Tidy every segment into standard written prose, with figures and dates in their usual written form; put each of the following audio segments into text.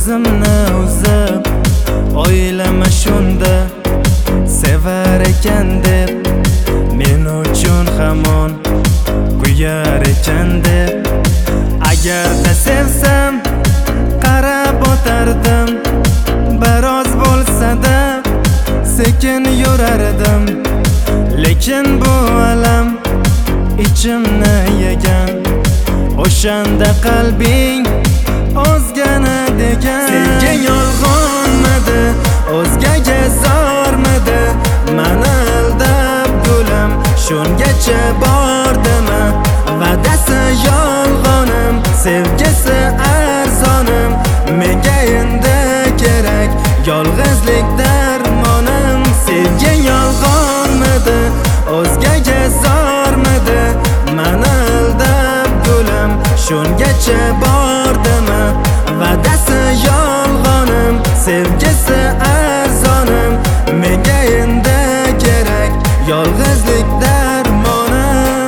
o'zimni o'zim oilama shunda sevar ekan deb men uchun hamon kuyar ekan deb agarda sevsam qarab o'tardim biroz bo'lsa-da sekin yurardim lekin bu alam ichimni yegan o'shanda qalbing o'zgani degan senga yolg'onmidi o'zgaga zormidi mani aldab gulim shungacha bordimi va'dasi yolg'onim sevgisi arzonim menga endi kerak yolg'izlik darmonim senga yolg'onmidi o'zgaga zormidi mani aldab gulim shungacha bordimi va'dasi yolg'onim sevgisi arzonim menga endi kerak yolg'izlik darmonim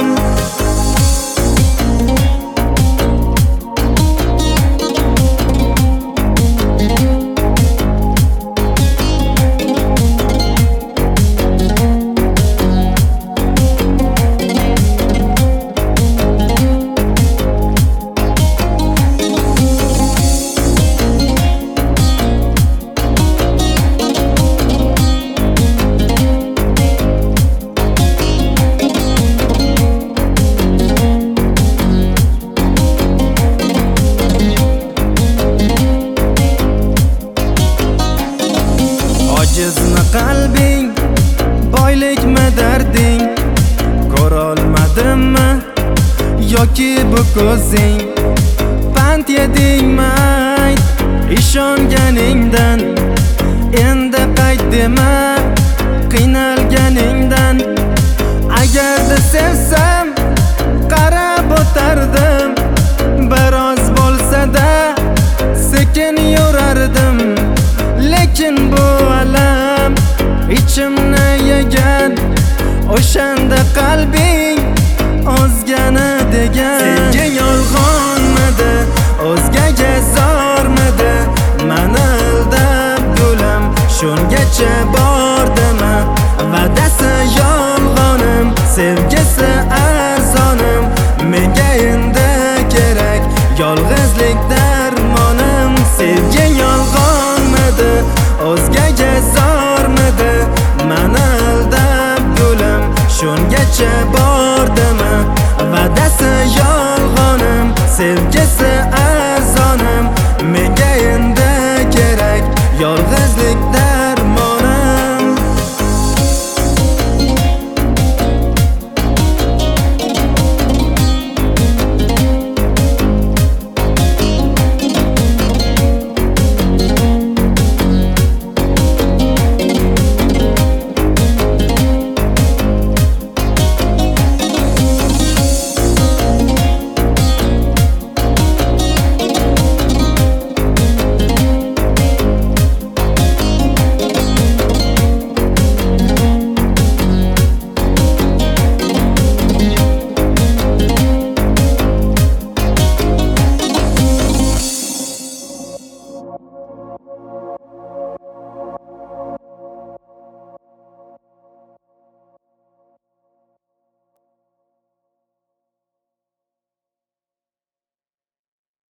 Ojizmi qalbing, boylikmi darding, ko'rolmadimmi yoki bu ko'zing, pand yedingmi ayt ishonganingdan, endi qayt dema qiynalganingdan. Agarda sevsam qarab o'tardim, biroz bo'lsa-da sekin yurardim lekin bu alam ichimni yegan o'shanda qalbing o'zgani degan senga yolg'onmidi o'zgaga zormidi mani aldab gulim shungacha bordimi va'dasi yolg'onim sevgisi arzonim menga endi kerak yolg'izlik darmonim senga yolg'onmidi o'zgaga zormidi mani aldab gulim shungacha bordimi va'dasi yolg'onim sevgisi arzonim menga endi kerak yolg'izlik